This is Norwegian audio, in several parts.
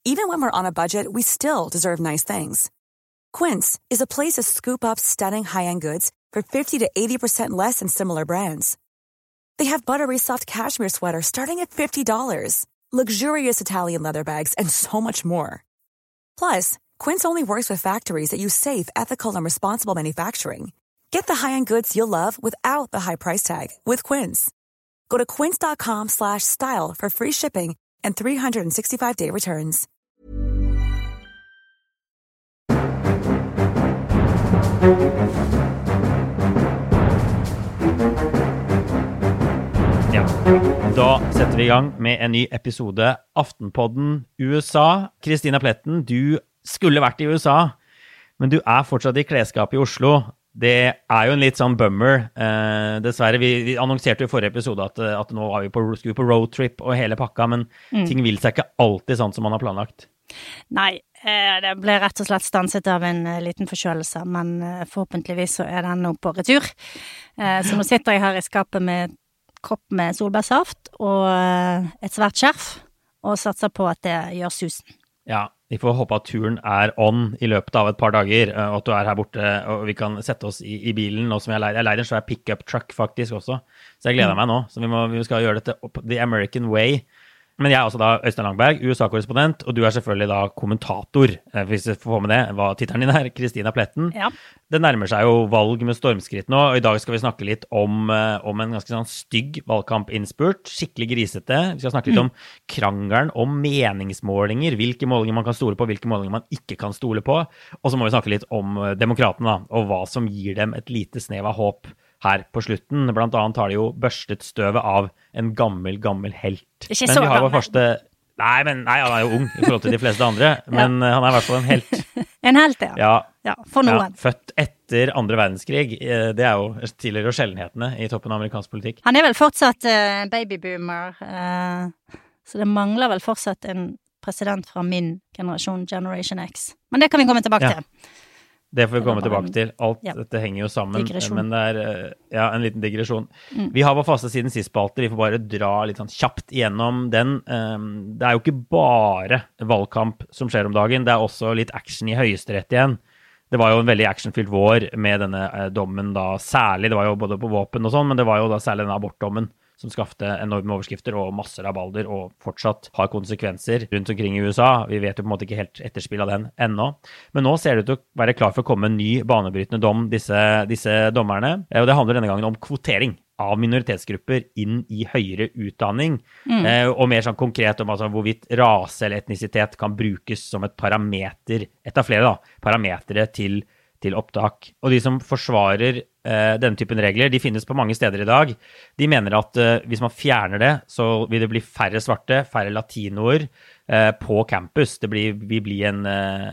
Even when we're on a budget, we still deserve nice things. Quince is a place to scoop up stunning high-end goods for 50 to 80% less than similar brands. They have buttery soft cashmere sweaters starting at $50, luxurious Italian leather bags, and so much more. Plus, Quince only works with factories that use safe, ethical, and responsible manufacturing. Get the high-end goods you'll love without the high price tag with Quince. Go to quince.com/style for free shipping and 365-day returns. Ja, da setter vi I gang med en ny episode Aftenpodden USA. Kristina Pletten, du skulle vært I USA, men du fortsatt I klesskapet I Oslo. Det jo en litt sånn bummer. Dessverre, vi annonserte jo I forrige episode at nå var vi skulle på roadtrip og hele pakka, men ting vil seg ikke alltid sånn som man har planlagt. Nei, det ble rett og slett stanset av en liten forkjølelse, men forhåpentligvis så den nå på retur. Så nå sitter jeg her I skapet med et kopp med solbærsaft og et svært skjerf, og satser på at det gjør susen. Ja, vi får håpe at turen on I løpet av et par dager, og at du her borte, og vi kan sette oss I bilen, nå som jeg leier en svær pick-up truck faktisk også, så jeg gleder meg nå, så vi skal gjøre dette the American way. Men jeg også da Øystein Langberg, USA-korrespondent, og du selvfølgelig da kommentator, hvis jeg får få med det, hva titelen din Kristina Pletten. Ja. Det nærmer seg jo valg med stormskritt nå, og I dag skal vi snakke litt om en ganske sånn stygg valgkampinnspurt, skikkelig grisete. Vi skal snakke litt om krangelen om meningsmålinger, hvilke målinger man kan stole på, hvilke målinger man ikke kan stole på, og så må vi snakke litt om demokratene da, og hva som gir dem et lite snev av håp her på slutten. Blant annet har de jo børstet støvet av en gammel helt. Ikke så gammel. Nei, han jo ung I forhold til de fleste andre, men han I hvert fall en helt. En helt, ja. Ja, for noen. Ja, født etter andre verdenskrig, det jo tidligere sjeldenhetene I toppen av amerikansk politikk. Han vel fortsatt babyboomer, så det mangler vel fortsatt en president fra min generasjon, Generation X. Men det kan vi komme tilbake til. Det får vi komme tilbake til. Alt dette henger jo sammen, men det en liten digresjon. Vi har på faste siden sist-spalte, vi får bare dra litt sånn kjapt igjennom den. Det jo ikke bare valgkamp som skjer om dagen, det også litt action I Høyesterett igjen. Det var jo en veldig actionfylt vår med denne dommen da, særlig, det var jo både på våpen og sånn, men det var jo da særlig denne abortdommen, som skapte enorme overskrifter og masser av balder og fortsatt har konsekvenser rundt omkring I USA. Vi vet jo på en måte ikke helt etterspill av den ennå. Men nå ser det ut til å være klar for å komme en ny banebrytende dom, disse dommerne. Og det handler denne gangen om kvotering av minoritetsgrupper inn I høyere utdanning. Og mer sånn konkret om altså, hvorvidt rase eller etnisitet kan brukes som et parameter, et av flere da, parametere til opptak. Og de som forsvarer denne typen regler, de finnes på mange steder I dag. De mener at hvis man fjerner det, så vil det bli færre svarte, færre latinoer på campus. Det vil bli en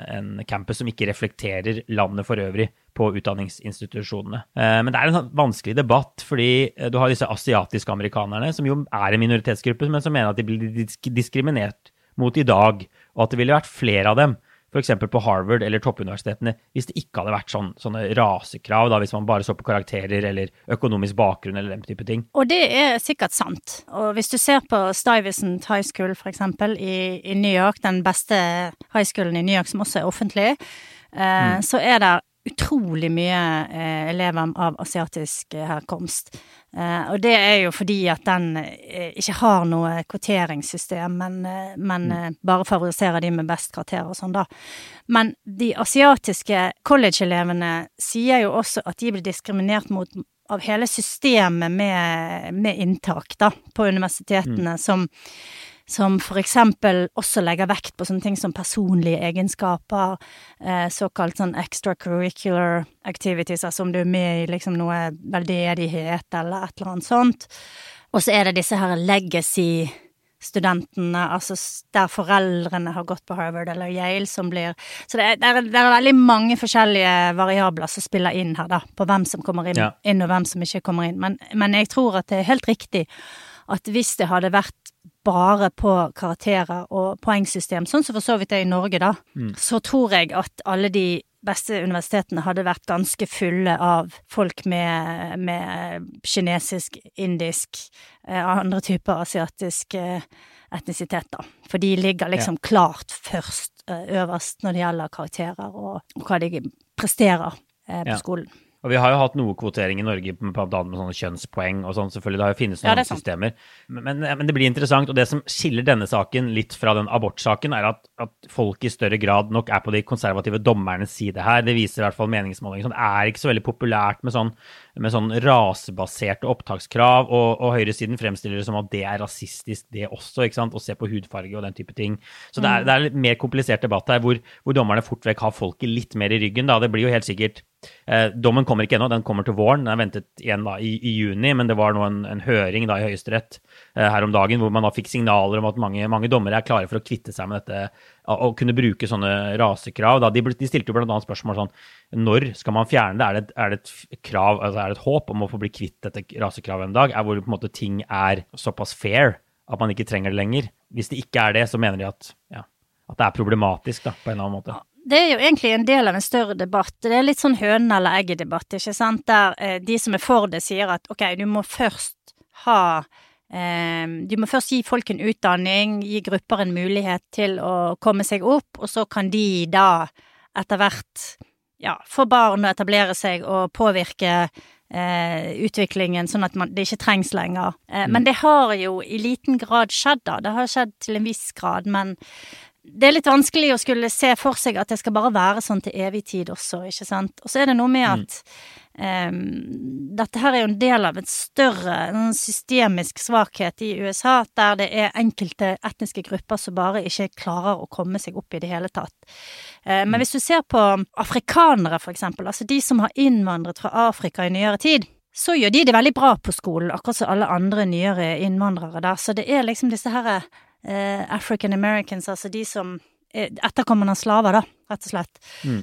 campus som ikke reflekterer landet for øvrig på utdanningsinstitusjonene. Men det en vanskelig debatt, fordi du har disse asiatiske amerikanerne, som jo en minoritetsgruppe, men som mener at de blir diskriminert mot I dag, og at det ville vært flere av dem. For eksempel på Harvard eller toppuniversitetene, hvis det ikke hadde vært sånne rasekrav, da, hvis man bare så på karakterer eller økonomisk bakgrunn eller den type ting. Og det sikkert sant. Og hvis du ser på Stuyvesant High School for eksempel I New York, den beste high schoolen I New York som også offentlig, så det utrolig mye elever av asiatisk herkomst. Og det jo fordi at den ikke har noe kvoteringssystem, men bare favoriserer de med best karakter og sånn da. Men de asiatiske college-elevene sier jo også at de blir diskriminert av hele systemet med inntak da, på universitetene, som for eksempel også legger vekt på sånne ting som personlige egenskaper, såkalt sånn extracurricular activities, altså om du med I liksom noe veldedighet eller et eller annet sånt. Og så det disse her legacy-studentene, altså der foreldrene har gått på Harvard eller Yale som blir... Så det veldig mange forskjellige variabler som spiller inn her da, på hvem som kommer inn og hvem som ikke kommer inn. Men jeg tror at det helt riktig at hvis det hadde vært bare på karakterer og poengsystem, sånn som for så vidt I Norge da, så tror jeg at alle de beste universitetene hadde vært ganske fulle av folk med kinesisk, indisk, andre typer asiatisk etnisitet da. For de ligger liksom klart først, øverst når det gjelder karakterer og hva de presterer på skolen. Og vi har jo hatt noe kvotering i Norge med sånne kjønnspoeng og sånn, selvfølgelig, det har jo finnes noen systemer. Men det blir interessant, og det som skiller denne saken litt fra den abortsaken, at folk i større grad nok på de konservative dommernes side her. Det viser i hvert fall meningsmålinger. Det ikke så veldig populært med sånn rasebaserte opptakskrav, og høyresiden fremstiller det som at det rasistisk det også, ikke sant? Å se på hudfarge og den type ting. Så det er litt mer komplisert debatt her, hvor dommerne fort vekk har folket litt mer i ryggen. Da. Det blir jo helt sikkert dommen kommer ikke ennå, den kommer til våren, den ventet igjen da i juni, men det var nå en høring da i Høyesterett her om dagen, hvor man da fikk signaler om at mange dommere klare for å kvitte seg med dette, og kunne bruke sånne rasekrav. Da. De stilte jo blant annet spørsmål sånn, når skal man fjerne det? Er det et krav, altså er det et håp om å få bli kvitt dette rasekravet en dag, hvor på en måte ting såpass fair, at man ikke trenger det lenger? Hvis det ikke det, så mener de at det problematisk da, på en eller annen måte. Det jo egentlig en del av en større debatt. Det litt sånn hønen eller egget-debatt, ikke sant? Der de som for det sier at, ok, du må først gi folk en utdanning, gi grupper en mulighet til å komme seg opp, og så kan de da etter hvert, få barn og etablere seg og påvirke utviklingen, sånn at det ikke trengs lenger. Men det har jo i liten grad skjedd da. Det har skjedd til en viss grad, men det litt vanskelig å skulle se for seg at det skal bare være sånn til evig tid også, ikke sant? Og så det noe med at dette her jo en del av et større systemisk svakhet i USA, der det enkelte etniske grupper som bare ikke klarer å komme seg opp i det hele tatt. Men hvis du ser på afrikanere for eksempel, altså de som har innvandret fra Afrika i nyere tid, så gjør de det veldig bra på skolen, akkurat som alle andre nyere innvandrere der. Så det liksom disse her African Americans, altså de som etterkommerne av slaver da, rett og slett,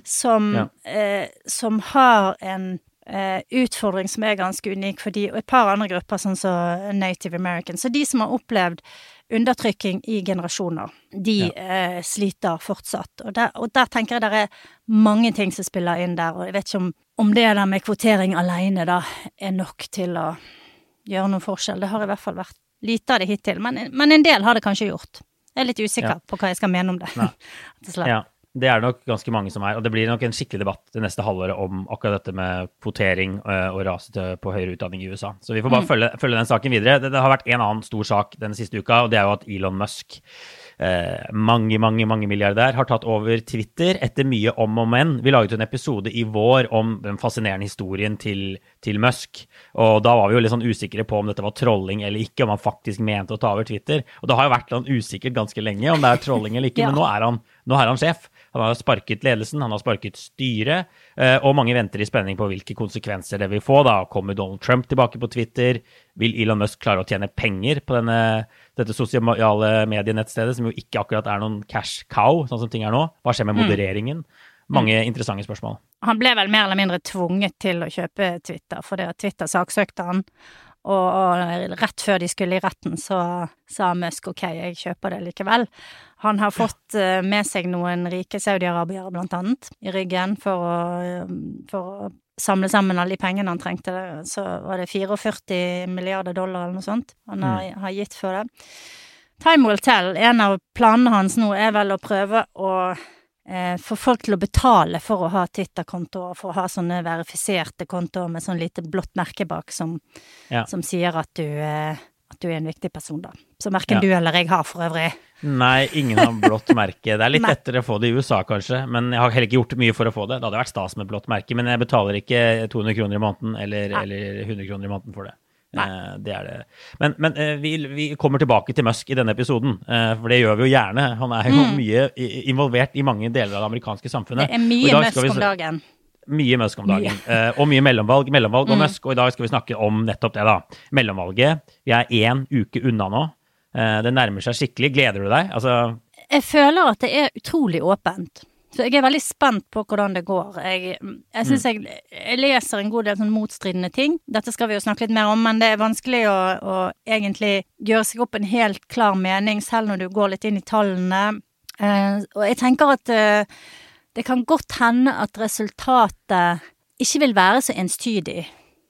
som har en utfordring som ganske unik for de, og et par andre grupper, sånn som Native Americans. Så de som har opplevd undertrykking i generasjoner, de sliter fortsatt. Og der tenker jeg det mange ting som spiller inn der, og jeg vet ikke om det der med kvotering alene da nok til å gjøre noen forskjell. Det har i hvert fall vært lite av det hittil, men en del har det kanskje gjort. Jeg litt usikker på hva jeg skal mene om det. Ja, det nok ganske mange som og det blir nok en skikkelig debatt det neste halvåret om akkurat dette med kvotering og rase på høyere utdanning i USA. Så vi får bare følge den saken videre. Det har vært en annen stor sak denne siste uka, og det jo at Elon Musk, mange milliardær, har tatt over Twitter etter mye om og men. Vi laget en episode i vår om den fascinerende historien til Musk, og da var vi jo litt sånn usikre på om dette var trolling eller ikke, om han faktisk mente å ta over Twitter. Og det har jo vært sånn usikkert ganske lenge om det trolling eller ikke, men nå er han sjef. Han har sparket ledelsen, han har sparket styret, og mange venter i spenning på hvilke konsekvenser det vil få. Da kommer Donald Trump tilbake på Twitter. Vil Elon Musk klare å tjene penger på dette sosiale medienettstedet, som jo ikke akkurat noen cash cow, sånn som ting nå? Hva skjer med modereringen? Mange interessante spørsmål. Han ble vel mer eller mindre tvunget til å kjøpe Twitter, for det at Twitter saksøkte han. Og rett før de skulle i retten, så sa Musk, ok, jeg kjøper det likevel. Han har fått med seg noen rike Saudi-Arabiere blant annet i ryggen for å samle sammen alle de pengene han trengte. Så var det 44 milliarder dollar eller noe sånt han har gitt for det. Time will tell. En av planene hans nå vel å prøve å få folk til å betale for å ha Twitter-konto, og for å ha sånne verifiserte kontoer med sånn lite blått merke bak som sier at du en viktig person da. Så merken du eller jeg har for øvrig. Nei, ingen har blått merke. Det litt lettere å få det i USA kanskje, men jeg har heller ikke gjort mye for å få det. Det hadde vært stas med blått merke, men jeg betaler ikke 200 kroner i måneden eller 100 kroner i måneden for det. Det det. Men vi kommer tilbake til Musk i denne episoden, for det gjør vi jo gjerne. Han jo mye involvert i mange deler av det amerikanske samfunnet. Det mye Musk om dagen. Mye Musk om dagen, og mye mellomvalg og Musk, og i dag skal vi snakke om nettopp det da. Mellomvalget, vi 1 uke unna nå. Det nærmer seg skikkelig. Gleder du deg? Jeg føler at det utrolig åpent. Så jeg veldig spent på hvordan det går. Jeg synes jeg leser en god del sånn motstridende ting. Dette skal vi jo snakke litt mer om, men det vanskelig å egentlig gjøre seg opp en helt klar mening, selv når du går litt inn i tallene. Og jeg tenker at det kan godt hende at resultatet ikke vil være så enstydig.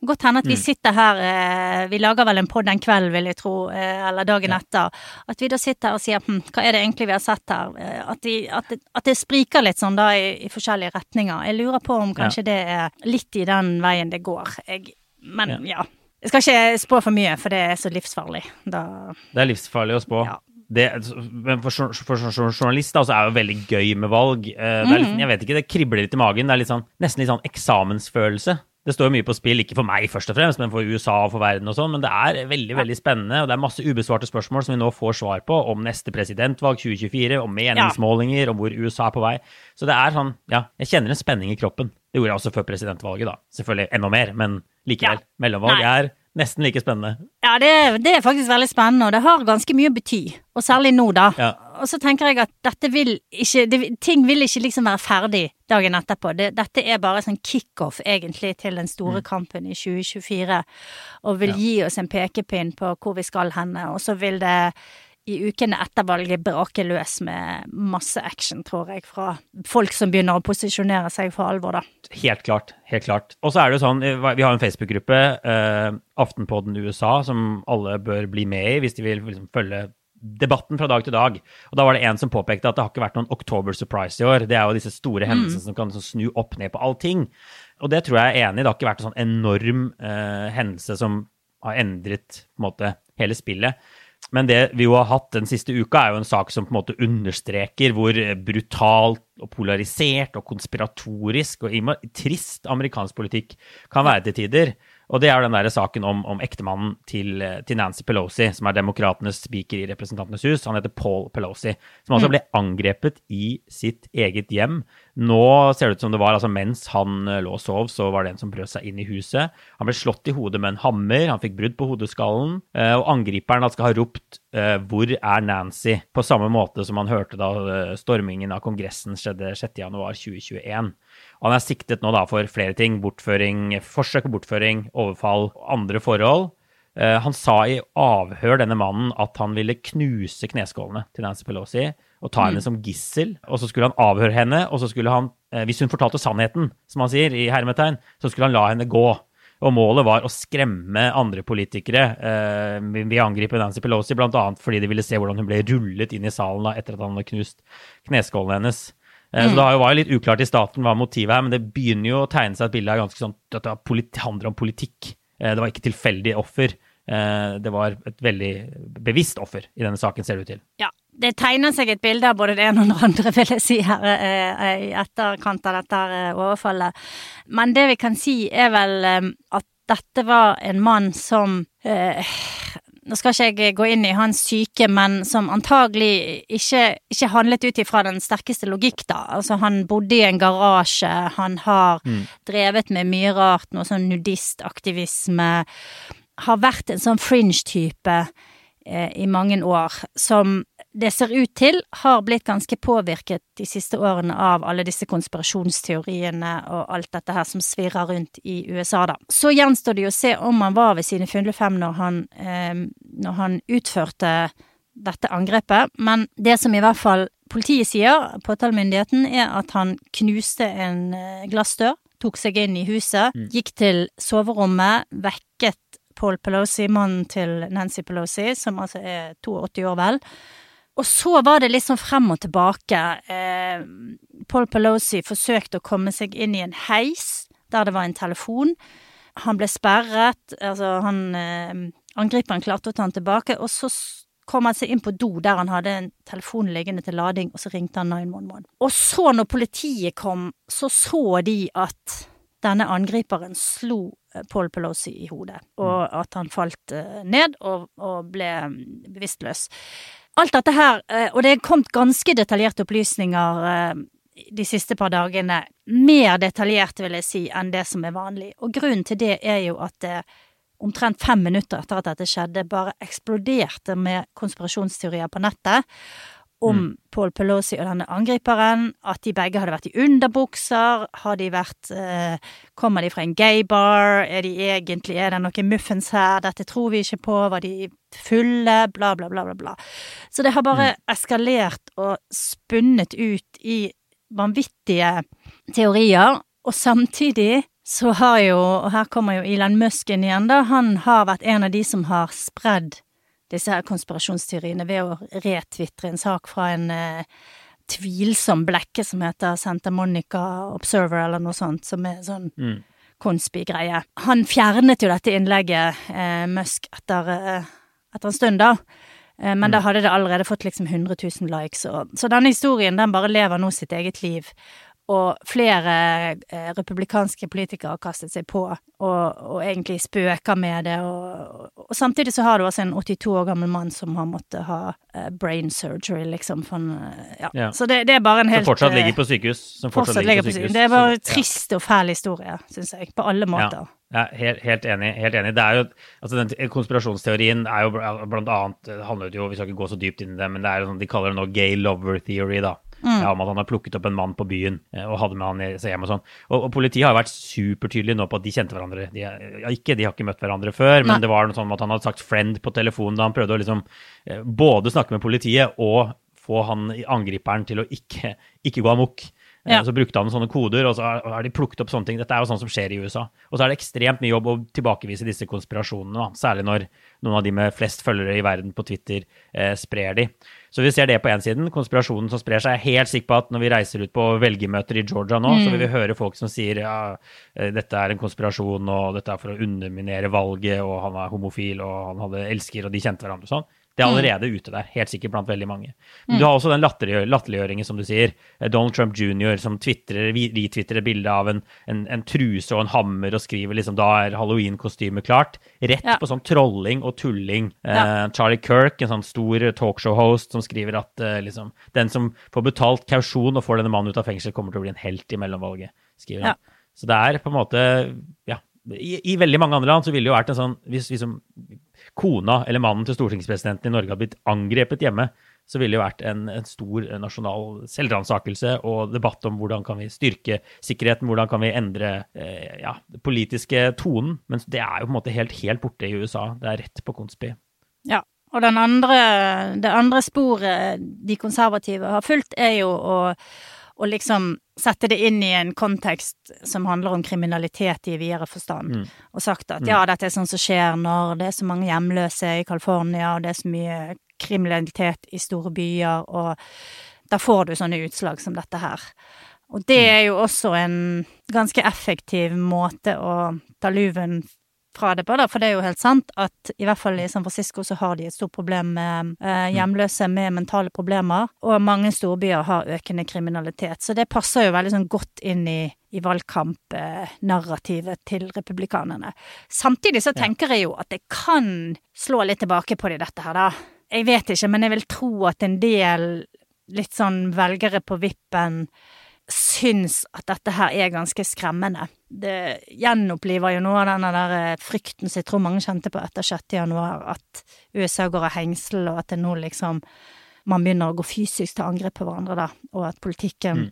Godt hende at vi sitter her, vi lager vel en podd en kveld, vil jeg tro, eller dagen etter, at vi da sitter her og sier, hva er det egentlig vi har sett her? At det spriker litt sånn da i forskjellige retninger. Jeg lurer på om kanskje det er litt i den veien det går. Men ja, jeg skal ikke spå for mye, for det er så livsfarlig. Det er livsfarlig å spå. Ja. Men for journalist da, så er det jo veldig gøy med valg. Det er liksom, jeg vet ikke, det kribler litt i magen. Det er litt sånn, nesten litt sånn eksamensfølelse. Det står jo mye på spill, ikke for meg først og fremst, men for USA og for verden og sånn, men det er veldig, veldig spennende, og det er masse ubesvarte spørsmål som vi nå får svar på om neste presidentvalg 2024, om meningsmålinger, om hvor USA er på vei. Så det er sånn, jeg kjenner en spenning i kroppen. Det gjorde jeg også før presidentvalget da. Selvfølgelig enda mer, men likevel, mellomvalg er nesten like spennende. Ja, det er faktisk veldig spennende, og det har ganske mye å bety, og særlig nå da. Og så tenker jeg at ting vil ikke liksom være ferdig dagen etterpå. Dette er bare sånn kick-off egentlig til den store kampen i 2024, og vil gi oss en pekepinn på hvor vi skal henne, og så vil det i ukene etter valget brake løs med masse action, tror jeg, fra folk som begynner å posisjonere seg for alvor da. Helt klart. Og så er det jo sånn, vi har en Facebook-gruppe, Aftenpodden USA, som alle bør bli med i hvis de vil liksom følge debatten fra dag til dag. Og da var det en som påpekte at det har ikke vært noen October surprise i år. Det er jo disse store hendelsene som kan snu opp ned på allting. Og det tror jeg er enig i. Det har ikke vært en sånn enorm hendelse som har endret på en måte hele spillet. Men det vi jo har hatt den siste uka er jo en sak som på en måte understreker hvor brutalt og polarisert og konspiratorisk og trist amerikansk politikk kan være til tider. Og det er jo den der saken om ektemannen til Nancy Pelosi, som er demokratenes speaker i representantenes hus. Han heter Paul Pelosi, som altså ble angrepet i sitt eget hjem. Nå ser det ut som det var, altså mens han lå og sov, så var det en som brøt seg inn i huset. Han ble slått i hodet med en hammer, han fikk brudd på hodeskallen, og angriperen skal ha ropt «Hvor er Nancy?» på samme måte som han hørte da stormingen av kongressen skjedde 6. januar 2021. Han er siktet nå da for flere ting, bortføring, forsøk på bortføring, overfall og andre forhold. Han sa i avhør denne mannen at han ville knuse kneskålene til Nancy Pelosi og ta henne som gissel, og så skulle han avhøre henne, og så skulle han, hvis hun fortalte sannheten, som han sier i hermetegn, så skulle han la henne gå. Og målet var å skremme andre politikere ved å angripe Nancy Pelosi, blant annet fordi de ville se hvordan hun ble rullet inn i salen da, etter at han hadde knust kneskålene hennes. Så det var jo litt uklart i starten hva motivet er, men det begynner jo å tegne seg et bilde av ganske sånn at det handler om politikk. Det var ikke tilfeldig offer. Det var et veldig bevisst offer i denne saken, ser det ut til. Ja, det tegner seg et bilde av både det ene og det andre, vil jeg si her, i etterkant av dette overfallet. Men det vi kan si er vel at dette var en mann som... Nå skal ikke jeg gå inn i hans syke, men som antagelig ikke handlet ut ifra den sterkeste logikk da. Altså han bodde i en garasje, han har drevet med mye rart, noe sånn nudistaktivisme, har vært en sånn fringe-type i mange år, som det ser ut til har blitt ganske påvirket de siste årene av alle disse konspirasjonsteoriene og alt dette her som svirrer rundt i USA da. Så gjenstår det jo å se om han var ved sine fulle fem når han utførte dette angrepet, men det som i hvert fall politiet sier, påtalemyndigheten, er at han knuste en glassdør, tok seg inn i huset, gikk til soverommet, vekket Paul Pelosi, mannen til Nancy Pelosi, som altså er 82 år vel. Og så var det liksom frem og tilbake. Paul Pelosi forsøkte å komme seg inn i en heis, der det var en telefon. Han ble sperret, altså angriperen klarte å ta han tilbake, og så kom han seg inn på do, der han hadde en telefon liggende til lading, og så ringte han 911. Og så når politiet kom, så de at denne angriperen slo Paul Pelosi i hodet, og at han falt ned og ble bevisstløs. Alt dette her, og det er kommet ganske detaljerte opplysninger de siste par dagene, mer detaljert vil jeg si enn det som er vanlig. Og grunnen til det er jo at det omtrent 5 minutter etter at dette skjedde, bare eksploderte med konspirasjonsteorier på nettet, om Paul Pelosi og denne angriperen, at de begge hadde vært i underbukser, kommer de fra en gay bar, er det noen muffins her, dette tror vi ikke på, var de fulle, bla bla bla bla bla. Så det har bare eskalert og spunnet ut i vanvittige teorier, og samtidig så har jo, og her kommer jo Elon Musk inn igjen da, han har vært en av de som har spredd disse her konspirasjonsteoriene ved å retwittre en sak fra en tvilsom blekke som heter Santa Monica Observer eller noe sånt, som sånn konspigreie. Han fjernet jo dette innlegget, Musk, etter en stund da, men da hadde det allerede fått liksom 100 000 likes. Så denne historien, den bare lever nå sitt eget liv. Og flere republikanske politikere har kastet seg på og egentlig spøker med det. Og samtidig så har du også en 82 år gammel mann som har måttet ha brain surgery, liksom. Ja. Så det bare en helt... Som fortsatt ligger på sykehus. Det er bare trist og fæl historie, synes jeg, på alle måter. Ja, helt enig. Det er jo, altså den konspirasjonsteorien er jo blant annet, det handler jo, vi skal ikke gå så dypt inn i det, men det er jo sånn, de kaller det nå gay lover theory da. Ja, om at han har plukket opp en mann på byen og hadde med han i seg hjem og sånn. Og politiet har jo vært supertydelige nå på at de kjente hverandre. De har ikke møtt hverandre før, men det var noe sånn at han hadde sagt friend på telefonen da han prøvde å liksom både snakke med politiet og få han angriperen til å ikke gå amok. Ja. Så brukte han sånne koder, og så har de plukket opp sånne ting. Dette er jo sånn som skjer i USA. Og så er det ekstremt mye jobb å tilbakevise disse konspirasjonene, da. Særlig når noen av de med flest følgere i verden på Twitter sprer de. Så vi ser det på en siden, konspirasjonen som sprer seg. Jeg er helt sikker på at når vi reiser ut på velgermøter i Georgia nå, så vil vi høre folk som sier ja, dette er en konspirasjon, og dette er for å underminere valget, og han er homofil, og han hadde elsker, og de kjente hverandre og sånn. Det er allerede ute der, helt sikkert blant veldig mange. Men du har også den latterliggjøringen, som du sier. Donald Trump Jr. som retwittrer et bilde av en truse og en hammer og skriver liksom, da er Halloween-kostyme klart. Rett på sånn trolling og tulling. Charlie Kirk, en sånn stor talkshow-host, som skriver at liksom, den som får betalt kausjon og får denne mannen ut av fengsel, kommer til å bli en helt i mellomvalget, skriver han. Så det er på en måte, ja, i veldig mange andre land så ville det jo vært en sånn, hvis kona eller mannen til stortingspresidenten i Norge hadde blitt angrepet hjemme, så ville det jo vært en stor nasjonal selvransakelse og debatt om hvordan kan vi styrke sikkerheten, hvordan kan vi endre politiske tonen, men det er jo på en måte helt borte i USA. Det er rett på konspi. Ja, og det andre sporet de konservative har fulgt er jo å liksom sette det inn i en kontekst som handler om kriminalitet i videre forstand. Og sagt at ja, dette er sånn som skjer når det er så mange hjemløse i California, og det er så mye kriminalitet i store byer, og da får du sånne utslag som dette her. Og det er jo også en ganske effektiv måte å ta luven fra det på, da, for det er jo helt sant at i hvert fall i San Francisco så har de et stort problem med hjemløse med mentale problemer, og mange storbyer har økende kriminalitet, så det passer jo veldig sånn godt inn i valgkampnarrativet til republikanerne. Samtidig så tenker jeg jo at det kan slå litt tilbake på dette her da. Jeg vet ikke, men jeg vil tro at en del litt sånn velgere på vippen syns at dette her er ganske skremmende. Det gjenoppliver jo noe av denne der frykten som jeg tror mange kjente på etter 6. januar, at USA går av hengsel, og at det nå liksom man begynner å gå fysisk til angrep på hverandre da, og at politikken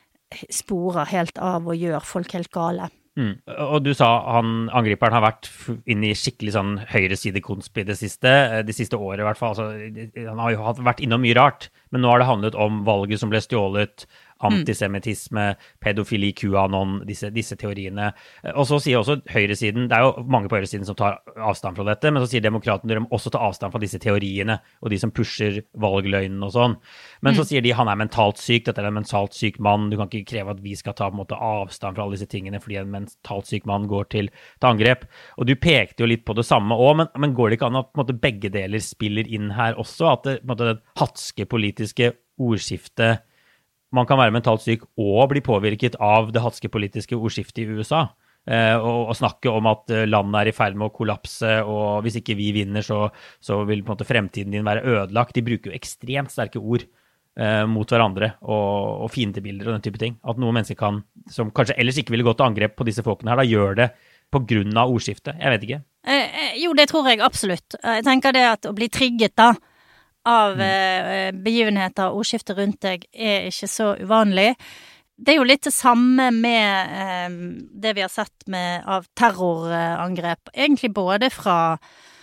sporer helt av og gjør folk helt gale. Og du sa angriperen har vært inne i skikkelig sånn høyreside-konspi det siste året i hvert fall. Altså, han har jo vært innom mye rart, men nå har det handlet om valget som ble stjålet, antisemittisme, pedofili, QAnon, disse teoriene. Og så sier også høyresiden, det er jo mange på høyresiden som tar avstand fra dette, men så sier demokratene de må også ta avstand fra disse teoriene, og de som pusher valgløgnen og sånn. Men så sier de han er mentalt syk, dette er en mentalt syk mann, du kan ikke kreve at vi skal ta på en måte avstand fra alle disse tingene, fordi en mentalt syk mann går til angrep. Og du pekte jo litt på det samme også, men går det ikke an at på en måte, begge deler spiller inn her også, at det, på en måte, det hatske politiske ordskiftet, man kan være mentalt syk og bli påvirket av det hatske politiske ordskiftet i USA, og snakke om at landet er i ferd med å kollapse, og hvis ikke vi vinner, så vil på en måte fremtiden din være ødelagt. De bruker jo ekstremt sterke ord mot hverandre, og fiendebilder og den type ting. At noen mennesker kan, som kanskje ellers ikke ville gått til angrep på disse folkene her, da gjør det på grunn av ordskiftet. Jeg vet ikke. Jo, det tror jeg absolutt. Jeg tenker det at å bli trigget da, av begivenheter og ordskifter rundt deg er ikke så uvanlig. Det er jo litt det samme med det vi har sett av terrorangrep, egentlig både fra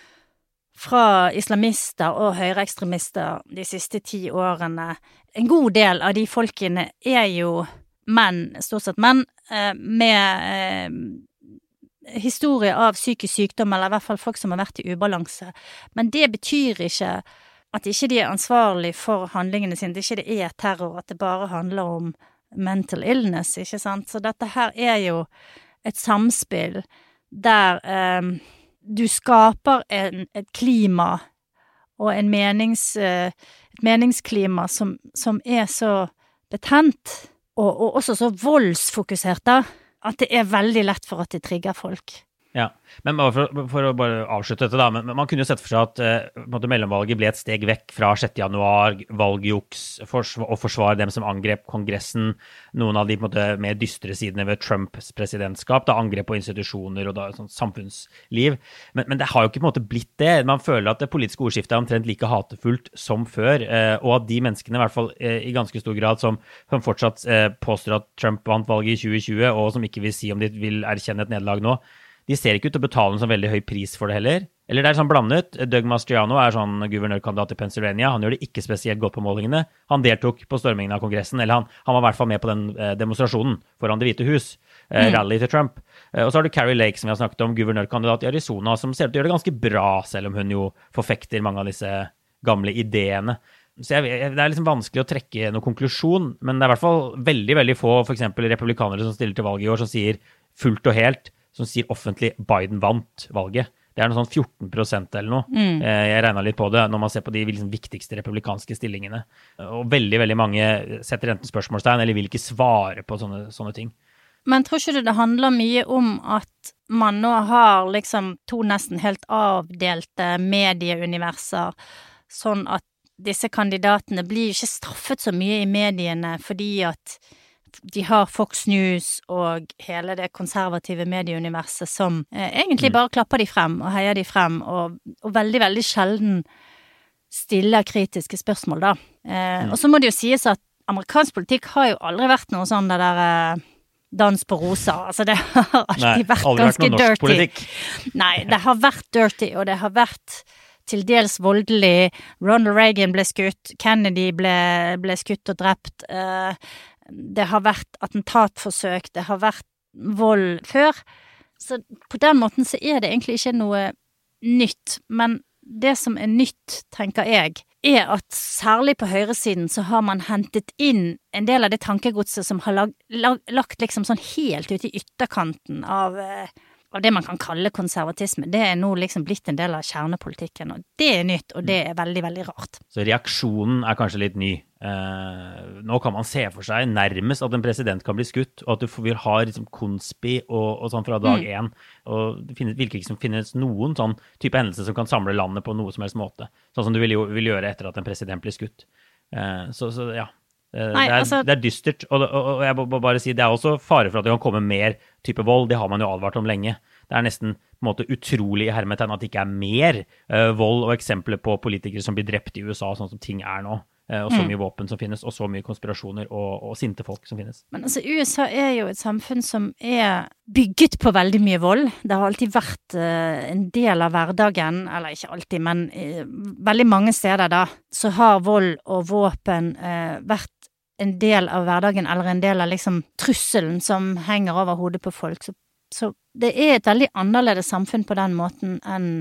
islamister og høyreekstremister de siste 10 årene. En god del av de folkene er jo stort sett menn, med historie av psykisk sykdom, eller i hvert fall folk som har vært i ubalanse. Men det betyr ikke at ikke de ansvarlig for handlingene sine, det ikke det terror, at det bare handler om mental illness, ikke sant? Så dette her jo et samspill der du skaper et klima og et meningsklima som så betent, og også så voldsfokusert da, at det veldig lett for at det trigger folk. Ja, men for å bare avslutte dette da, men man kunne jo sett for seg at mellomvalget ble et steg vekk fra 6. januar, valgjuks, og forsvare dem som angrep kongressen, noen av de på en måte mer dystre sidene ved Trumps presidentskap, da angrep på institusjoner og da sånn samfunnsliv. Men det har jo ikke på en måte blitt det. Man føler at det politiske ordskiftet omtrent like hatefullt som før, og at de menneskene, i hvert fall i ganske stor grad, som fortsatt påstår at Trump vant valget i 2020, og som ikke vil si om de vil erkjenne et nederlag nå, de ser ikke ut til å betale en sånn veldig høy pris for det heller. Eller det sånn blandet. Doug Mastriano sånn guvernørkandidat i Pennsylvania. Han gjør det ikke spesielt godt på målingene. Han deltok på stormingen av kongressen, eller han var i hvert fall med på den demonstrasjonen foran Det hvite hus. Rally til Trump. Og så har du Carrie Lake, som vi har snakket om, guvernørkandidat i Arizona, som ser ut til å gjøre det ganske bra, selv om hun jo forfekter mange av disse gamle ideene. Så det liksom vanskelig å trekke noen konklusjon, men det i hvert fall veldig, veldig få, for eksempel republikanere som stiller til valget i år, som sier fullt og helt, som sier offentlig Biden vant valget. Det noe sånn 14% eller noe. Jeg regnet litt på det når man ser på de liksom viktigste republikanske stillingene. Og veldig, veldig mange setter enten spørsmålstegn eller vil ikke svare på sånne ting. Men tror ikke det handler mye om at man nå har liksom 2 nesten helt avdelte medieuniverser, sånn at disse kandidatene blir ikke straffet så mye i mediene fordi at de har Fox News og hele det konservative medieuniverset som egentlig bare klapper de frem og heier de frem, og veldig, veldig sjelden stiller kritiske spørsmål da. Og så må det jo sies at amerikansk politikk har jo aldri vært noe sånn det der dans på rosa. Altså det har alltid vært ganske dirty. Nei, det har vært dirty, og det har vært til dels voldelig. Ronald Reagan ble skutt, Kennedy ble skutt og drept, det har vært attentatforsøk, det har vært vold før, så på den måten så det egentlig ikke noe nytt, men det som nytt, tenker jeg, at særlig på høyresiden så har man hentet inn en del av det tankegodset som har lagt liksom sånn helt ut i ytterkanten av det man kan kalle konservatisme. Det nå liksom blitt en del av kjernepolitikken, og det nytt, og det veldig, veldig rart. Så reaksjonen kanskje litt ny. Nå kan man se for seg nærmest at en president kan bli skutt, og at du vil ha liksom konspi og sånn fra dag 1, og det virker ikke som finnes noen sånn type hendelse som kan samle landet på noe som helst måte, sånn som du vil gjøre etter at en president blir skutt. Så ja. Det dystert, og jeg må bare si, det også fare for at det kan komme mer type vold, det har man jo advart om lenge. Det nesten på en måte utrolig i hermetegn at det ikke mer vold og eksempler på politikere som blir drept i USA, sånn som ting nå. Og så mye våpen som finnes, og så mye konspirasjoner og sinte folk som finnes. Men altså, USA jo et samfunn som bygget på veldig mye vold. Det har alltid vært en del av hverdagen, eller ikke alltid, men veldig mange steder da, så har vold og våpen vært en del av hverdagen, eller en del av liksom trusselen som henger over hodet på folk. Så det et veldig annerledes samfunn på den måten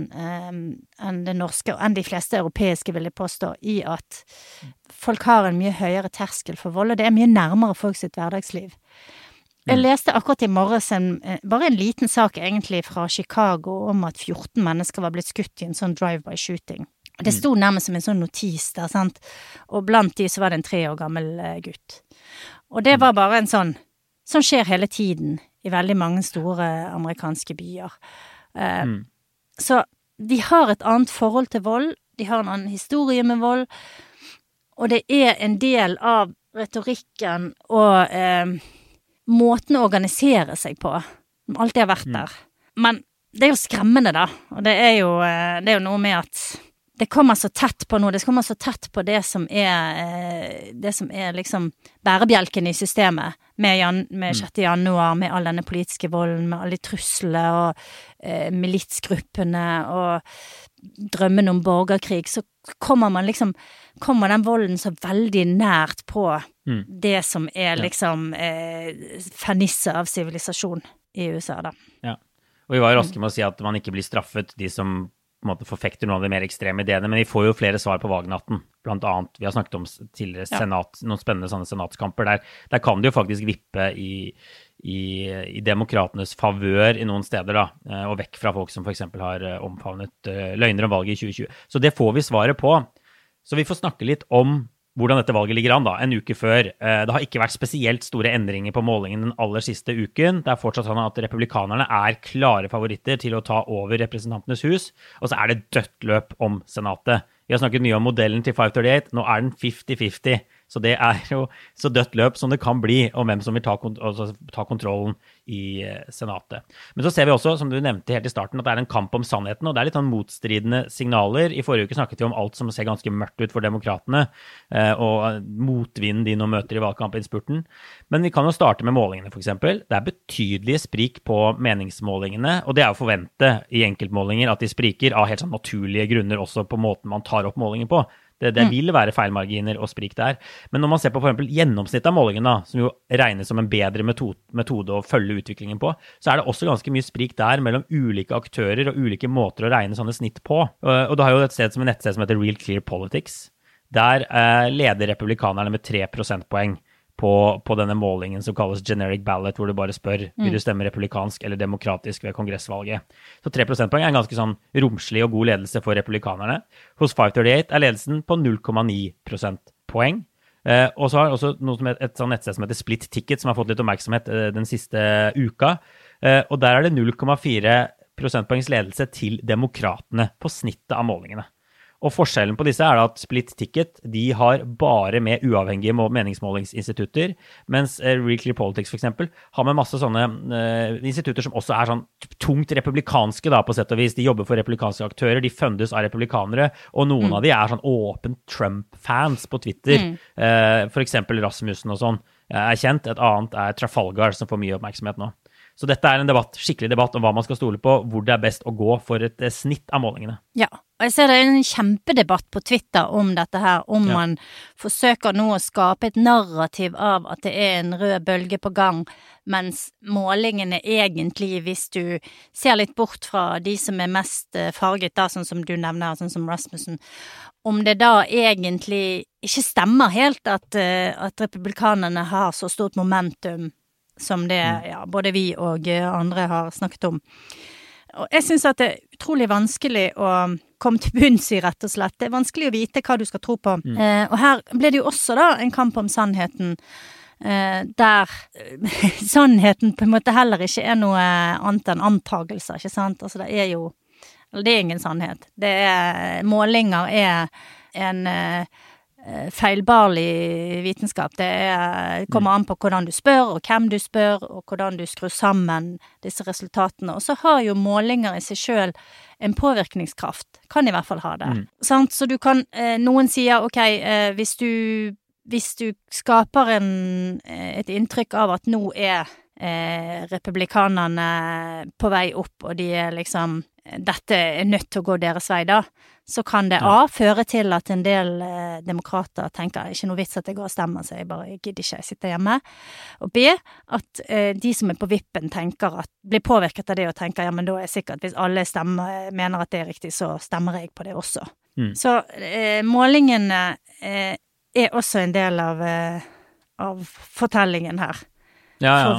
enn det norske, og enn de fleste europeiske, vil jeg påstå, i at folk har en mye høyere terskel for vold, og det mye nærmere folk sitt hverdagsliv. Jeg leste akkurat i morges bare en liten sak egentlig fra Chicago om at 14 mennesker var blitt skutt i en sånn drive-by-shooting. Det stod nærmest som en sånn notis der, sant? Og blant de så var det en 3 år gammel gutt. Og det var bare en sånn skjer hele tiden i veldig mange store amerikanske byer. Så de har et annet forhold til vold, de har en annen historie med vold, og det en del av retorikken og måten å organisere seg på, som alltid har vært der. Men det jo skremmende da, og det jo noe med at det kommer så tett på noe, det kommer så tett på det som liksom bærebjelken i systemet, med 6. januar, med all denne politiske volden, med alle truslene og militsgruppene og drømmen om borgerkrig, så kommer den volden så veldig nært på det som liksom fernisset av sivilisasjon i USA da. Ja, og vi var raske med å si at man ikke blir straffet de som på en måte forfekter noen av de mer ekstreme ideene, men vi får jo flere svar på valgnatten. Blant annet, vi har snakket om tidligere noen spennende sånne senatskamper. Der kan det jo faktisk vippe i demokratenes favør i noen steder da, og vekk fra folk som for eksempel har omfavnet løgner om valget i 2020. Så det får vi svaret på. Så vi får snakke litt om hvordan dette valget ligger an da, en uke før. Det har ikke vært spesielt store endringer på målingen den aller siste uken. Det fortsatt sånn at republikanerne klare favoritter til å ta over representantenes hus, og så det dødt løp om senatet. Vi har snakket mye om modellen til 538, nå den 50-50, så det jo så dødt løp som det kan bli om hvem som vil ta kontrollen i senatet. Men så ser vi også, som du nevnte helt i starten, at det en kamp om sannheten, og det litt sånn motstridende signaler. I forrige uke snakket vi om alt som ser ganske mørkt ut for demokratene, og motvinden de nå møter i valgkampinnspurten. Men vi kan jo starte med målingene, for eksempel. Det betydelige sprik på meningsmålingene, og det jo forventet i enkeltmålinger at de spriker av helt sånn naturlige grunner også på måten man tar opp målinger på. Det vil være feilmarginer og sprik der. Men når man ser på for eksempel gjennomsnittet av målingen da, som jo regnes som en bedre metode å følge utviklingen på, så det også ganske mye sprik der mellom ulike aktører og ulike måter å regne sånne snitt på. Og det har jo et nettsted som heter Real Clear Politics. Der leder republikanerne med 3 prosentpoeng på denne målingen som kalles generic ballot, hvor du bare spør, vil du stemme republikansk eller demokratisk ved kongressvalget. Så 3 prosentpoeng en ganske sånn romslig og god ledelse for republikanerne. Hos 538 ledelsen på 0,9 prosentpoeng. Og så har også et sånn nettsted som heter Split Ticket, som har fått litt oppmerksomhet den siste uka. Og der det 0,4 prosentpoengs ledelse til demokratene på snittet av målingene. Og forskjellen på disse at Split Ticket, de har bare med uavhengige meningsmålingsinstitutter, mens Real Clear Politics for eksempel har med masse sånne institutter som også sånn tungt republikanske da, på sett og vis. De jobber for republikanske aktører, de fundes av republikanere, og noen av de sånn åpen Trump-fans på Twitter. For eksempel Rasmussen og sånn kjent. Et annet Trafalgar, som får mye oppmerksomhet nå. Så dette en skikkelig debatt om hva man skal stole på, hvor det best å gå for et snitt av målingene. Ja, og jeg ser det en kjempedebatt på Twitter om dette her, om man forsøker nå å skape et narrativ av at det en rød bølge på gang, mens målingene egentlig, hvis du ser litt bort fra de som mest farget da, sånn som du nevner, sånn som Rasmussen, om det da egentlig ikke stemmer helt at republikanerne har så stort momentum som det både vi og andre har snakket om. Og jeg synes at det utrolig vanskelig å komme til bunns i, rett og slett. Det vanskelig å vite hva du skal tro på. Og her ble det jo også da en kamp om sannheten, der sannheten på en måte heller ikke noe annet enn antagelser, ikke sant? Altså det det ingen sannhet. Målinger en feilbarlig vitenskap. Det kommer an på hvordan du spør, og hvem du spør, og hvordan du skrur sammen disse resultatene. Og så har jo målinger i seg selv en påvirkningskraft. Kan i hvert fall ha det. Sant? Så du kan, noen sier, ok, hvis du skaper et inntrykk av at nå republikanerne på vei opp, og de liksom, dette nødt til å gå deres vei da, så kan det føre til at en del demokrater tenker, ikke noe vits at jeg går og stemmer, så jeg bare gidder ikke, jeg sitter hjemme. Og B, at de som på vippen blir påvirket av det og tenker, ja, men da sikkert, hvis alle mener at det riktig, så stemmer jeg på det også. Så målingene også en del av fortellingen her. Ja,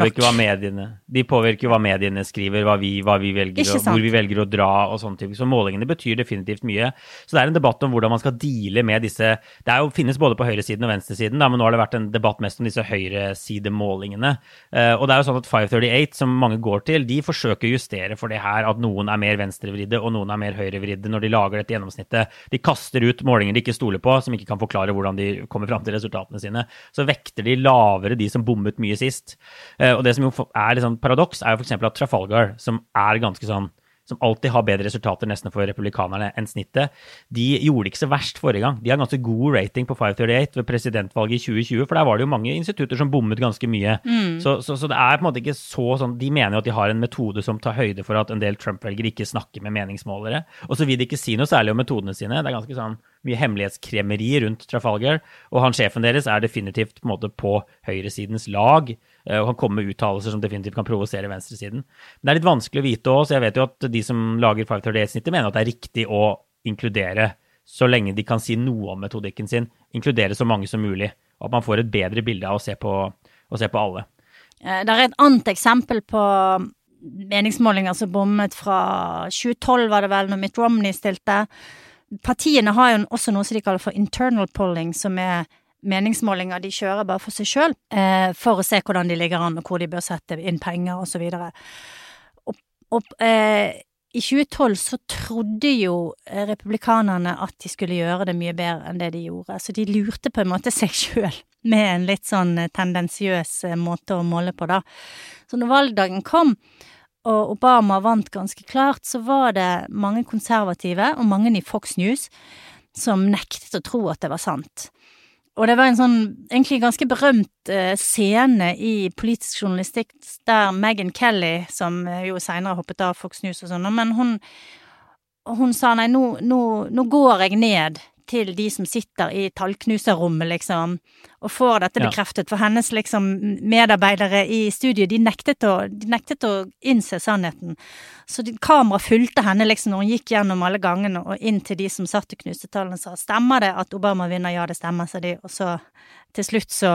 de påvirker hva mediene skriver, hva vi velger, og hvor vi velger å dra og sånne ting. Så målingene betyr definitivt mye. Så det en debatt om hvordan man skal deale med disse. Det finnes både på høyresiden og venstresiden, men nå har det vært en debatt mest om disse høyresidemålingene. Og det jo sånn at 538, som mange går til, de forsøker å justere for det her, at noen mer venstrevridde og noen mer høyrevridde når de lager dette gjennomsnittet. De kaster ut målinger de ikke stoler på, som ikke kan forklare hvordan de kommer fram til resultatene sine. Så vekter de lavere de som bommet mye sist. Og det som jo liksom paradoks jo for eksempel at Trafalgar, som ganske sånn, som alltid har bedre resultater nesten for republikanerne enn snittet, de gjorde ikke så verst forrige gang. De har ganske god rating på 538 ved presidentvalget i 2020, for der var det jo mange institutter som bommet ganske mye. Så det på en måte ikke så sånn, de mener jo at de har en metode som tar høyde for at en del Trump-velgere ikke snakker med meningsmålere, og så vil de ikke si noe særlig om metodene sine. Det ganske sånn mye hemmelighetskremeri rundt Trafalgar, og han sjefen deres definitivt på en måte på høyresidens lag, og han kommer med uttalelser som definitivt kan provosere venstresiden. Men det litt vanskelig å vite også, så jeg vet jo at de som lager 538-snittet mener at det riktig å inkludere, så lenge de kan si noe om metodikken sin, inkludere så mange som mulig, og at man får et bedre bilde av å se på alle. Det et annet eksempel på meningsmålinger som bommet fra 2012 var det vel når Mitt Romney stilte. Partiene har jo også noe som de kaller for internal polling, som meningsmålinger de kjører bare for seg selv, for å se hvordan de ligger an og hvor de bør sette inn penger og så videre. I 2012 så trodde jo republikanerne at de skulle gjøre det mye bedre enn det de gjorde, så de lurte på en måte seg selv med en litt sånn tendensiøs måte å måle på da. Så når valgdagen kom, og Obama vant ganske klart, så var det mange konservative, og mange i Fox News, som nektet å tro at det var sant. Og det var en sånn, egentlig ganske berømt scene i politisk journalistikk, der Megyn Kelly, som jo senere hoppet av Fox News og sånn, men hun sa, nei, nå går jeg ned til de som sitter i tallknuserrommet, liksom, og får dette bekreftet, for hennes liksom medarbeidere i studio, de nektet å innse sannheten. Så kamera fulgte henne liksom når hun gikk gjennom alle gangene og inn til de som satt og knuste tallene og sa, stemmer det at Obama vinner? Ja, det stemmer, sa de. Og så til slutt så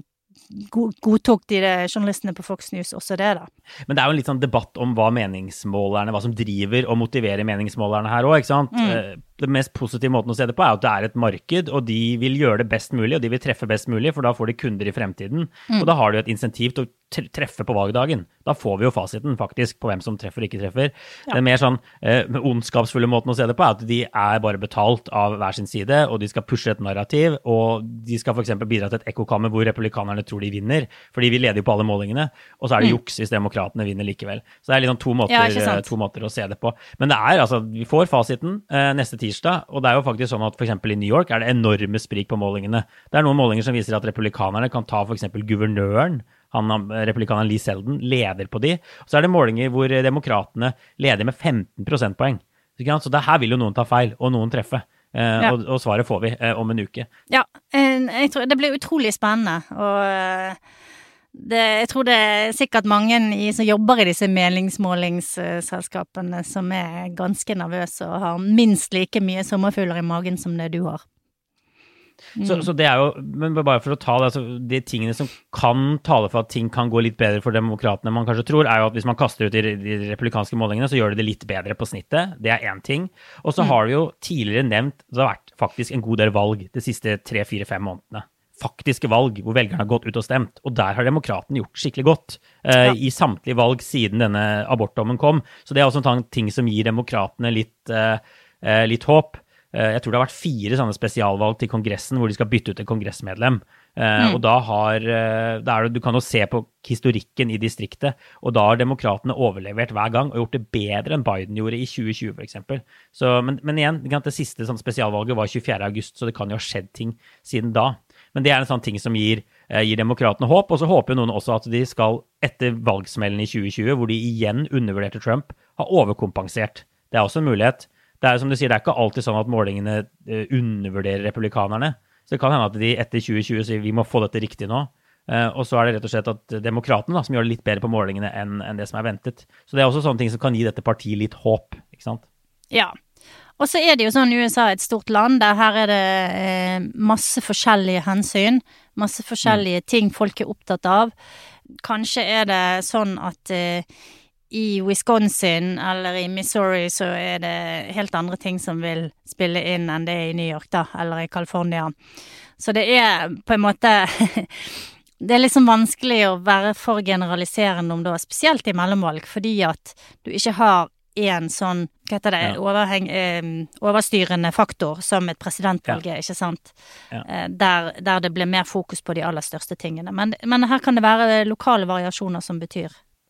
godtok de journalistene på Fox News også det da. Men det jo en litt sånn debatt om hva meningsmålerne, hva som driver og motiverer meningsmålerne her også, ikke sant? Det mest positive måten å se det på at det et marked, og de vil gjøre det best mulig, og de vil treffe best mulig, for da får de kunder i fremtiden. Og da har de et insentiv til å treffe på valgdagen. Da får vi jo fasiten faktisk på hvem som treffer og ikke treffer. Ja. Den mer sånn ondskapsfulle måten å se det på at de bare betalt av hver sin side, og de skal pushe et narrativ, og de skal for eksempel bidra til et ekkokammer hvor republikanerne tror de vinner, fordi vi leder jo på alle målingene, og så det juks hvis demokratene vinner likevel. Så det liksom to måter å se det på. Men det altså, vi får fasiten neste tirsdag, og det jo faktisk sånn at for eksempel i New York det enorme sprik på målingene. Det noen målinger som viser at republikanerne kan ta for eksempel guvernøren, republikaneren Lee Zeldin, leder på de. Så det målinger hvor demokratene leder med 15 prosentpoeng. Så det her vil jo noen ta feil, og noen treffe. Og svaret får vi om en uke. Ja, jeg tror det blir utrolig spennende, og jeg tror det sikkert mange som jobber i disse meningsmålingsselskapene som ganske nervøse og har minst like mye sommerfugler i magen som det du har. Så det jo, men bare for å ta det, altså, de tingene som kan tale for at ting kan gå litt bedre for demokratene man kanskje tror, jo at hvis man kaster ut de republikanske målingene, så gjør det litt bedre på snittet. Det en ting. Og så har vi jo tidligere nevnt, det har vært faktisk en god del valg de siste 3, 4, 5 månedene. Faktiske valg hvor velgerne har gått ut og stemt, og der har demokratene gjort skikkelig godt i samtlige valg siden denne abortdommen kom. Så det også en ting som gir demokratene litt håp. Jeg tror det har vært 4 sånne spesialvalg til kongressen hvor de skal bytte ut en kongressmedlem. Og da du kan jo se på historikken i distriktet, og da har demokratene overlevert hver gang og gjort det bedre enn Biden gjorde i 2020 for eksempel. Så, men igjen, det siste sånn spesialvalget var 24. august, så det kan jo ha skjedd ting siden da. Men det en sånn ting som gir demokratene håp, og så håper jo noen også at de skal, etter valgsmellen i 2020, hvor de igjen undervurderte Trump, ha overkompensert. Det også en mulighet. Det som du sier, det ikke alltid sånn at målingene undervurderer republikanerne. Så det kan hende at de etter 2020 sier vi må få dette riktig nå. Og så det rett og slett at demokratene som gjør det litt bedre på målingene enn det som ventet. Så det også sånne ting som kan gi dette partiet litt håp, ikke sant? Ja. Og så det jo sånn USA et stort land, der her det masse forskjellige hensyn, masse forskjellige ting folk opptatt av. Kanskje det sånn at i Wisconsin eller i Missouri så det helt andre ting som vil spille inn enn det i New York da, eller i California. Så det på en måte, det liksom vanskelig å være for generaliserende om det, spesielt i mellomvalg, fordi at du ikke har en sånn, hva heter det, overstyrende faktor som et presidentvalg ikke sant? Ja. Der det blir mer fokus på de aller største tingene. Men her kan det være lokale variasjoner som betyr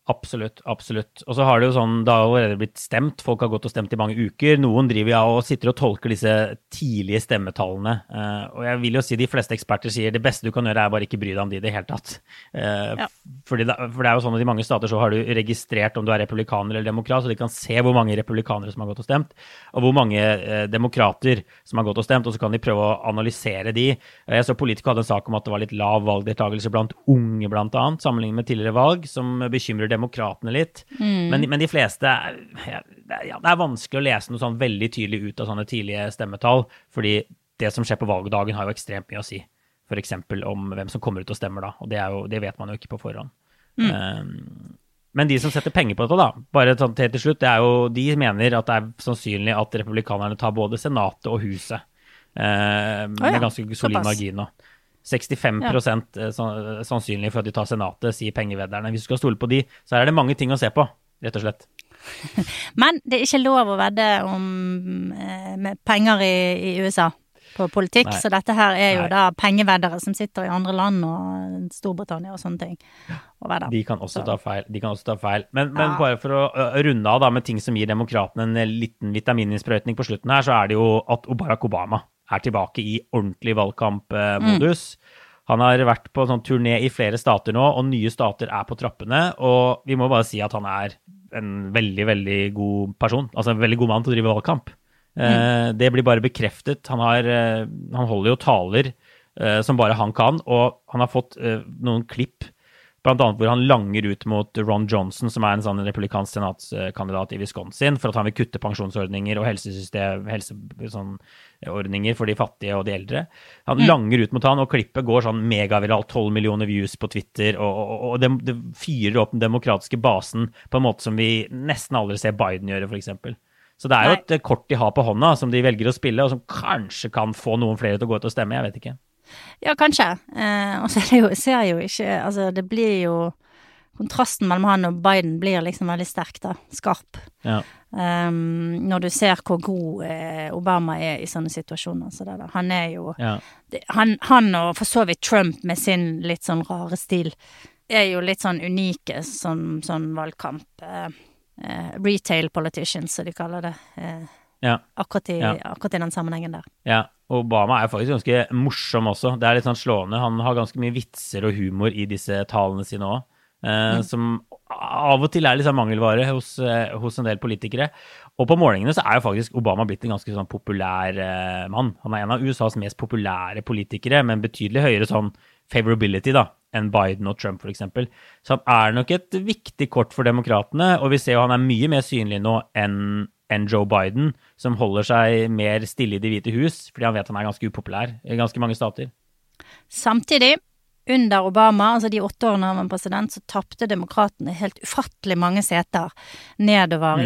Absolutt, absolutt. Og så har det jo sånn, det har allerede blitt stemt, folk har gått og stemt i mange uker, noen driver og sitter og tolker disse tidlige stemmetallene, og jeg vil jo si de fleste eksperter sier det beste du kan gjøre bare ikke bry deg om de i det hele tatt. For det er jo sånn at i mange stater så har du registrert om du er republikaner eller demokrat, så de kan se hvor mange republikanere som har gått og stemt, og hvor mange demokrater som har gått og stemt, og så kan de prøve å analysere de. Jeg så Politico hadde en sak om at det var litt lav valgdeltagelse blant unge blant annet, sammenlignet med tidligere valg, som bekymrer demokratene litt, men de fleste det er vanskelig å lese noe sånn veldig tydelig ut av sånne tidlige stemmetall, fordi det som skjer på valgdagen har jo ekstremt mye å si, for eksempel om hvem som kommer ut og stemmer da, og det vet man jo ikke på forhånd. Men de som setter penger på dette da, bare til slutt, de mener at det er sannsynlig at republikanerne tar både senatet og huset, med ganske solid margin nå. 65% sannsynlig for at de tar senatet, sier pengevedderne. Hvis du skal stole på de, så er det mange ting å se på, rett og slett. Men det er ikke lov å vedde om med penger i USA på politikk, så dette her er jo da pengeveddere som sitter i andre land og Storbritannia og sånne ting. De kan også ta feil. Men bare for å runde av da, med ting som gir demokratene en liten vitamininnsprøytning på slutten her, så er det jo at Barack Obama er tilbake i ordentlig valgkampmodus. Han har vært på sånn turné i flere stater nå, og nye stater er på trappene, og vi må bare si at han er en veldig, veldig god person, altså en veldig god mann til å drive valgkamp. Det blir bare bekreftet. Han holder jo taler som bare han kan, og han har fått noen klipp, blant annet hvor han langer ut mot Ron Johnson, som er en sånn republikansk senatskandidat i Wisconsin, for at han vil kutte pensjonsordninger og ordninger for de fattige og de eldre. Han langer ut mot han, og klippet går sånn megaviralt, 12 millioner views på Twitter, og det fyrer opp den demokratiske basen på en måte som vi nesten aldri ser Biden gjøre, for eksempel. Så det er jo et kort de har på hånda, som de velger å spille, og som kanskje kan få noen flere til å gå ut og stemme, jeg vet ikke. Ja, kanskje. Og så ser jo ikke, altså det blir jo, kontrasten mellom han og Biden blir liksom veldig sterk da, skarp. Ja. Når du ser hvor god Obama er i sånne situasjoner, så det da. Han er jo, han og for så vidt Trump med sin litt sånn rare stil, er jo litt sånn unike som sånn valgkamp, retail politicians, så de kaller det. Akkurat i den sammenhengen der. Ja, Obama er faktisk ganske morsom også. Det er litt sånn slående. Han har ganske mye vitser og humor i disse talene sine også, som av og til er litt sånn mangelvare hos en del politikere. Og på målingene så er jo faktisk Obama blitt en ganske sånn populær mann. Han er en av USAs mest populære politikere, men betydelig høyere sånn favorability da, enn Biden og Trump for eksempel. Så han er nok et viktig kort for demokratene, og vi ser jo han er mye mer synlig nå enn Joe Biden, som holder seg mer stille i Det hvite hus, fordi han vet han er ganske upopulær i ganske mange stater. Samtidig, under Obama, altså de 8 årene han var president, så tappte demokratene helt ufattelig mange seter nedover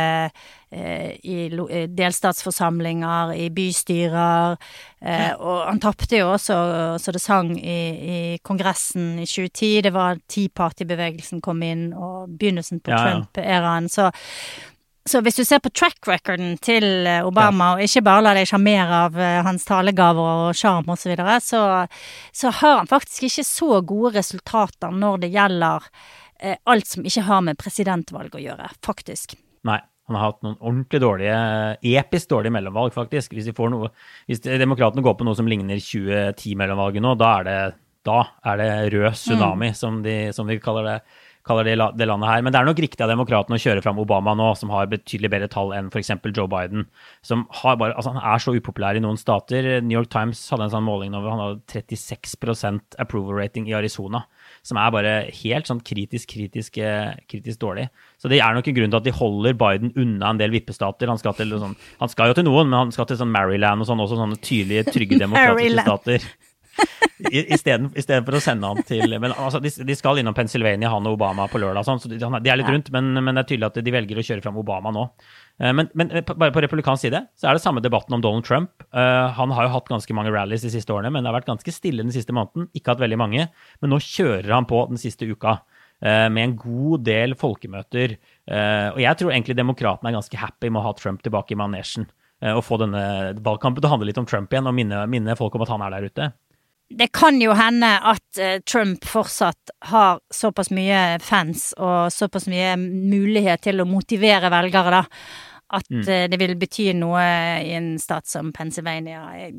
i delstatsforsamlinger, i bystyrer, og han tappte jo også, så det sang i kongressen i 2010, det var Tea Party-bevegelsen kom inn, og begynnelsen på Trump-eraen, Så hvis du ser på track recorden til Obama, og ikke bare la deg sjarmere av hans talegaver og charm og så videre, så har han faktisk ikke så gode resultater når det gjelder alt som ikke har med presidentvalg å gjøre, faktisk. Nei, han har hatt noen ordentlig dårlige, episk dårlige mellomvalg faktisk. Hvis demokratene går på noe som ligner 2010-mellomvalget nå, da er det rød tsunami, som de kaller det landet her. Men det er nok riktig av demokratene å kjøre fram Obama nå, som har betydelig bedre tall enn for eksempel Joe Biden, som har han er så upopulær i noen stater. New York Times hadde en sånn måling over, han hadde 36% approval rating i Arizona, som er bare helt sånn kritisk dårlig. Så det er nok en grunn til at de holder Biden unna en del vippestater. Han skal jo til noen, men han skal til sånn Maryland og sånn, også sånne tydelige, trygge demokratiske stater. I stedet for å sende han til, men altså, de skal innom Pennsylvania, han og Obama på lørdag, sånn, så de er litt rundt, men det er tydelig at de velger å kjøre frem Obama nå. Men bare på republikansk side, så er det samme debatten om Donald Trump. Han har jo hatt ganske mange rallies de siste årene, men det har vært ganske stille den siste måneden, ikke hatt veldig mange, men nå kjører han på den siste uka, med en god del folkemøter, og jeg tror egentlig demokratene er ganske happy med å ha Trump tilbake i manesjen, og få denne valgkampen til å handle litt om Trump igjen, og minne folk om at han er der ute. Det kan jo hende at Trump fortsatt har såpass mye fans og såpass mye mulighet til å motivere velgere da, at det vil bety noe i en stat som Pennsylvania.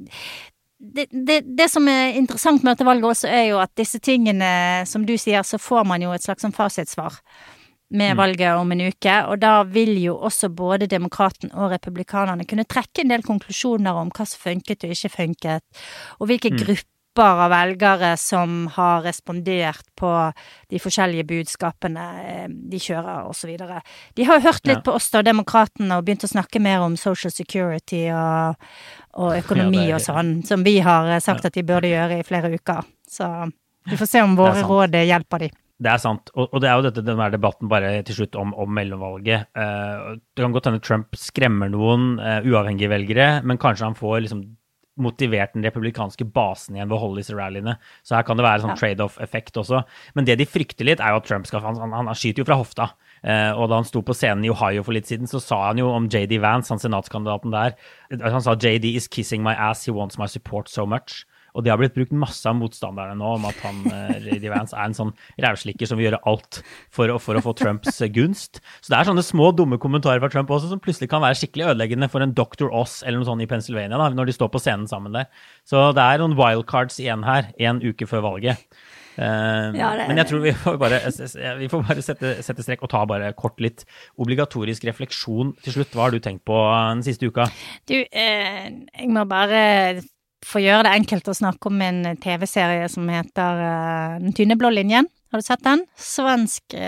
Det som interessant med dette valget også jo at disse tingene, som du sier, så får man jo et slags fasitsvar med valget om en uke, og da vil jo også både demokraten og republikanerne kunne trekke en del konklusjoner om hva som funket og ikke funket, og hvilke grupper av velgere som har respondert på de forskjellige budskapene de kjører og så videre. De har jo hørt litt på oss da, demokratene, og begynt å snakke mer om social security og økonomi og sånn, som vi har sagt at de burde gjøre i flere uker. Så vi får se om våre råd hjelper de. Det sant, og det jo denne debatten bare til slutt om mellomvalget. Det kan godt hende Trump skremmer noen uavhengige velgere, men kanskje han får liksom motivert den republikanske basen igjen ved å holde disse rallyene. Så her kan det være sånn trade-off-effekt også. Men det de frykter litt jo at Trump han skyter jo fra hofta. Og da han sto på scenen i Ohio for litt siden, så sa han jo om J.D. Vance, han senatskandidaten der, han sa J.D. is kissing my ass, he wants my support so much. Og det har blitt brukt masse av motstanderne nå om at han, J.D. Vance, en sånn rævslikker som vil gjøre alt for å få Trumps gunst. Så det sånne små, dumme kommentarer fra Trump også som plutselig kan være skikkelig ødeleggende for en Dr. Oz eller noe sånt i Pennsylvania da, når de står på scenen sammen der. Så det noen wildcards igjen her, en uke før valget. Men jeg tror vi får bare sette strekk og ta bare kort litt obligatorisk refleksjon til slutt. Hva har du tenkt på den siste uka? Du, jeg må bare få gjøre det enkelt å snakke om en TV-serie som heter Den tynne blå linjen. Har du sett den? Svensk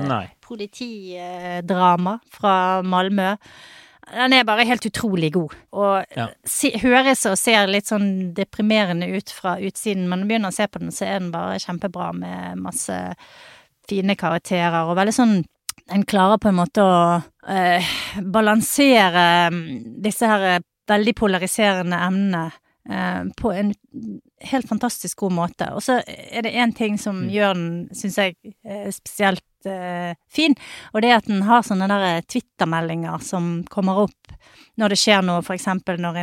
politidrama fra Malmö. Den bare helt utrolig god. Og høres og ser litt sånn deprimerende ut fra utsiden, men når du begynner å se på den, så den bare kjempebra med masse fine karakterer, og veldig sånn, den klarer på en måte å balansere disse her veldig polariserende emnene på en helt fantastisk god måte. Og så det en ting som gjør den, synes jeg, spesielt fin, og det at den har sånne der Twitter-meldinger som kommer opp når det skjer noe, for eksempel når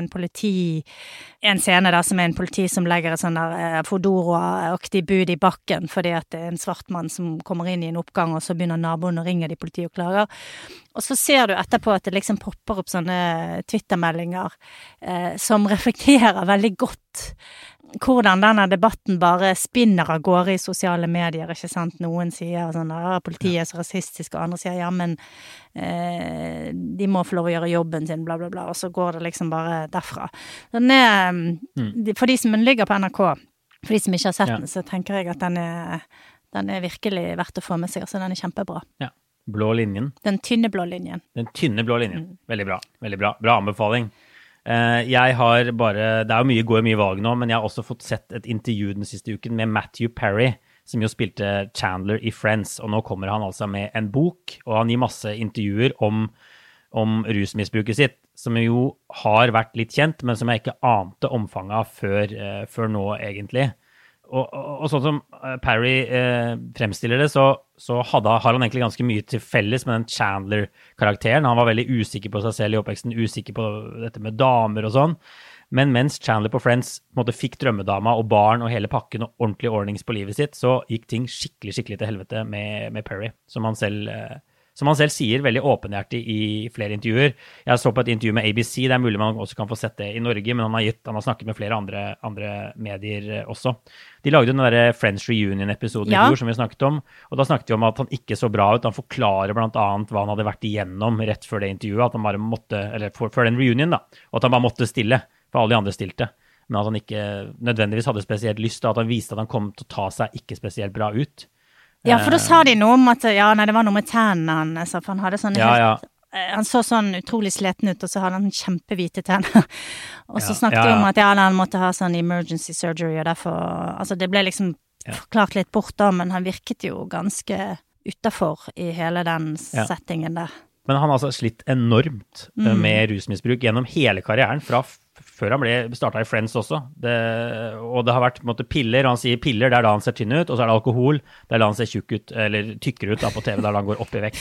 en scene da, som en politi som legger et sånn der Fodora-aktig bud i bakken, fordi at det en svart mann som kommer inn i en oppgang, og så begynner naboen å ringe de politi og klager. Og så ser du etterpå at det liksom popper opp sånne Twitter-meldinger som reflekterer veldig godt hvordan denne debatten bare spinner av gårde i sosiale medier, ikke sant? Noen sier sånn, politiet så rasistisk, og andre sier, ja, men de må få lov å gjøre jobben sin, bla bla bla, og så går det liksom bare derfra. Den for de som ligger på NRK, for de som ikke har sett den, så tenker jeg at den virkelig verdt å få med seg, altså den kjempebra. Ja, blå linjen. Den tynne blå linjen. Den tynne blå linjen, veldig bra, veldig bra. Bra anbefaling. Jeg har bare, det jo mye valg nå, men jeg har også fått sett et intervju den siste uken med Matthew Perry, som jo spilte Chandler i Friends, og nå kommer han altså med en bok, og han gir masse intervjuer om rusmisbruket sitt, som jo har vært litt kjent, men som jeg ikke ante omfanget av før nå egentlig. Og sånn som Perry fremstiller det, så har han egentlig ganske mye til felles med den Chandler-karakteren. Han var veldig usikker på seg selv i oppveksten, usikker på dette med damer og sånn. Men mens Chandler på Friends på en måte fikk drømmedama og barn og hele pakken og ordentlig ordnings på livet sitt, så gikk ting skikkelig til helvete med Perry, som han selv sier veldig åpenhjertig i flere intervjuer. Jeg så på et intervju med ABC, det mulig man også kan få sett det i Norge, men han har snakket med flere andre medier også. De lagde den der Friends Reunion-episoden i fjor som vi snakket om, og da snakket vi om at han ikke så bra ut. Han forklarer blant annet hva han hadde vært igjennom rett før det intervjuet, at han bare måtte, eller før den reunion da, og at han bare måtte stille, for alle de andre stilte. Men at han ikke nødvendigvis hadde spesielt lyst, og at han viste at han kom til å ta seg ikke spesielt bra ut. Ja, for da sa de noe om at, det var noe med tennene hans, for han hadde sånne han så sånn utrolig sleten ut, og så hadde han kjempehvite tenner. Og så snakket de om at han måtte ha sånn emergency surgery, og derfor, altså det ble liksom forklart litt bort da, men han virket jo ganske utenfor i hele den settingen der. Men han har altså slitt enormt med rusmisbruk gjennom hele karrieren, fra før han startet i Friends også. Og det har vært på en måte piller, og han sier piller, det da han ser tynn ut, og så det alkohol, det da han ser tjukk ut, eller tykkere ut da, på TV, der han går opp i vekt.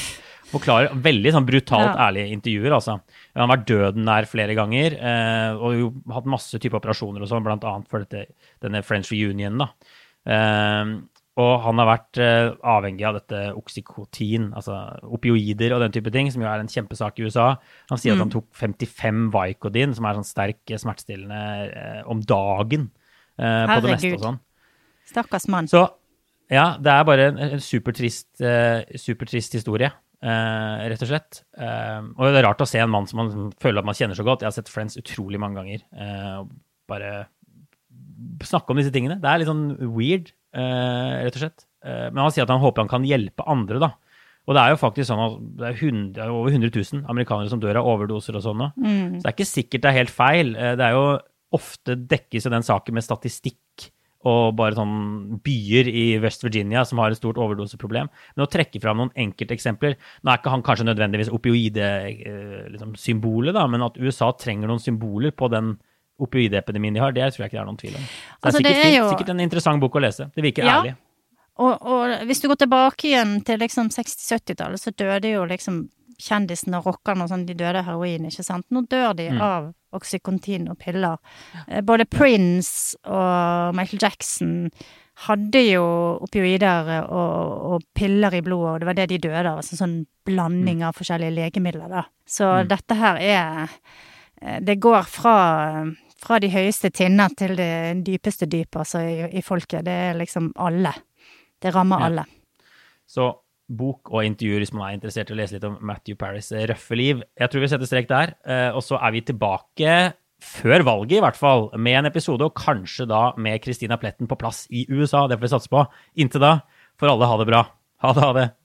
forklarer veldig sånn brutalt ærlige intervjuer, altså. Han har vært døden nær flere ganger, og jo hatt masse typer operasjoner og sånn, blant annet for denne French Reunion, da. Og han har vært avhengig av dette oxycotin, altså opioider og den type ting, som jo en kjempesak i USA. Han sier at han tok 55 Vicodin, som sånn sterk smertestillende om dagen på det meste og sånn. Stakkars mann. Så ja, det bare en supertrist historie, rett og slett. Og det rart å se en mann som man føler at man kjenner så godt. Jeg har sett Friends utrolig mange ganger, og bare snakke om disse tingene. Det litt sånn weird, rett og slett. Men han sier at han håper han kan hjelpe andre, da. Og det jo faktisk sånn at det over 100 000 amerikanere som dør av overdoser og sånn nå. Så det ikke sikkert det helt feil. Det jo ofte dekkes jo den saken med statistikk og bare sånn byer i West Virginia som har et stort overdoseproblem. Men å trekke fram noen enkelteksempler, nå ikke han kanskje nødvendigvis opioide-symbolet, da, men at USA trenger noen symboler på den opioidepidemien de har, det tror jeg ikke det noen tvil om. Så altså, det sikkert en interessant bok å lese. Det virker ærlig. Og hvis du går tilbake igjen til liksom 60-70-tallet, så døde jo liksom kjendisene og rockerne og sånn, de døde av heroin, ikke sant? Nå dør de av oxycontin og piller. Både Prince og Michael Jackson hadde jo opioider og piller i blodet, og det var det de døde av, altså sånn blanding av forskjellige legemidler da. Så dette her det går fra de høyeste tinner til det dypeste dyp, altså i folket. Det liksom alle. Det rammer alle. Så bok og intervjuer hvis man interessert i å lese litt om Matthew Parris røffe liv. Jeg tror vi setter strek der, og så vi tilbake før valget i hvert fall, med en episode, og kanskje da med Christina Pletten på plass i USA. Det får vi satse på. Inntil da, for alle ha det bra. Ha det, ha det.